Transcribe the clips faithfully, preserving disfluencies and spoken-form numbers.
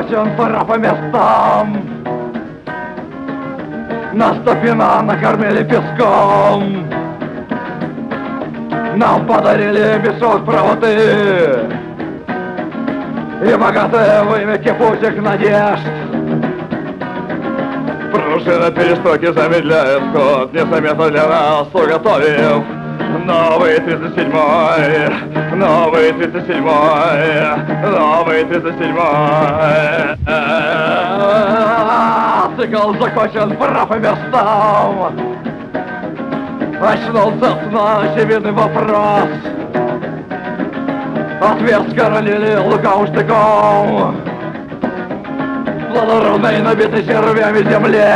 закочен, пора по местам. Нас Топина накормили песком. Нам подарили мешок правоты и богатые вымя путик надежд. Пружина перестойки замедляет ход, незаметно для нас уготовив новый тридцать седьмой, новый тридцать седьмой, новый тридцать седьмой. Цикл закончен, пора по местам. Очнулся сна очевидный вопрос. Ответ скоронили лукавым штыком. Плодородной, набитой червями земле.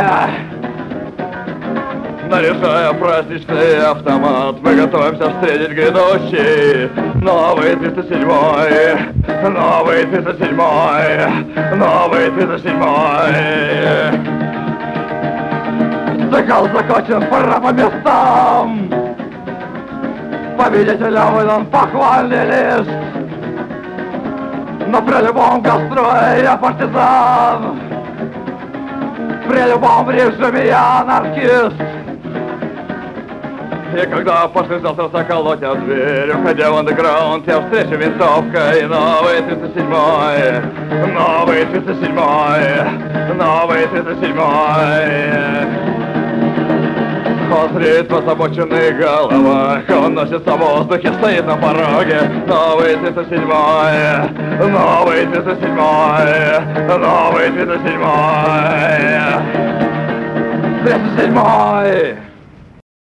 Наряжая праздничный автомат, мы готовимся встретить грядущий новый тридцать седьмой, новый тридцать седьмой, новый тридцать седьмой. Цикл закончен, пора по местам. Победителям выдан похвальный лист. Но при любом кострое я партизан, при любом режиме я анархист. И когда пошли завтра заколотят дверь, уходя в андеграунд, я встречу винтовкой новый тридцать седьмой, новый тридцать седьмой, новый тридцать седьмой. Он зреет в озабоченных головах, он носится в воздухе, стоит на пороге. Новый тридцать седьмой, новый тридцать седьмой, новый тридцать седьмой, тридцать седьмой.